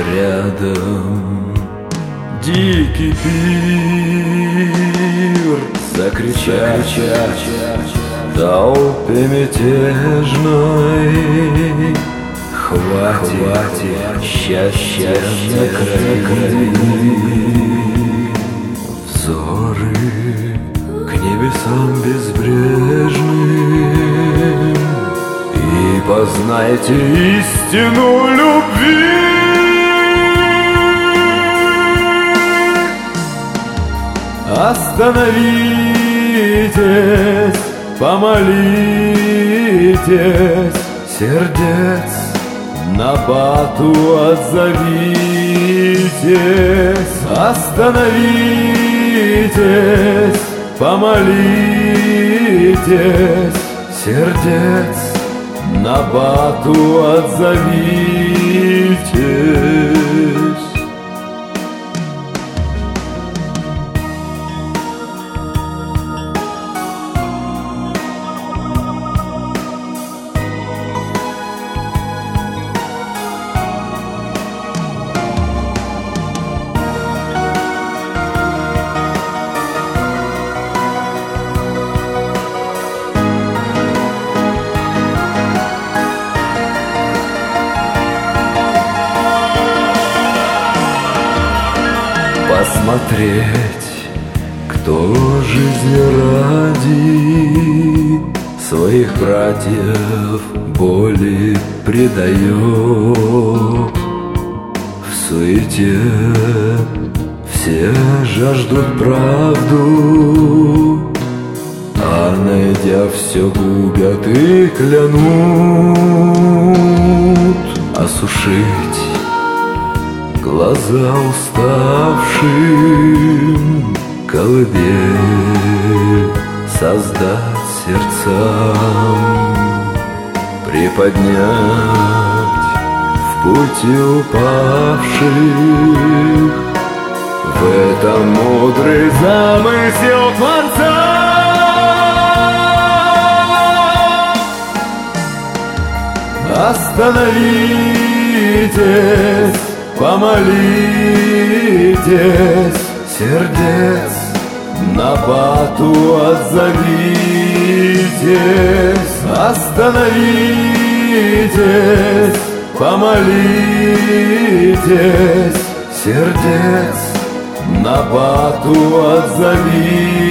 рядом. Дикий пир закричать толпе мятежной. Хватит счастья на крови. Взоры к небесам безбрежным, и познайте истину любви. Остановитесь, помолитесь, сердец на бату отзовитесь. Остановитесь, помолитесь, сердец на бату отзовитесь. Посмотреть, кто жизни ради своих братьев боли предает. В суете все жаждут правду, а найдя все губят и клянут. Осушить глаза уставшим, колыбель создать сердцам, приподнять в пути упавших. В этом мудрый замысел Творца. Остановитесь, помолитесь, сердец на бату отзовитесь. Остановитесь, помолитесь, сердец на бату отзовитесь.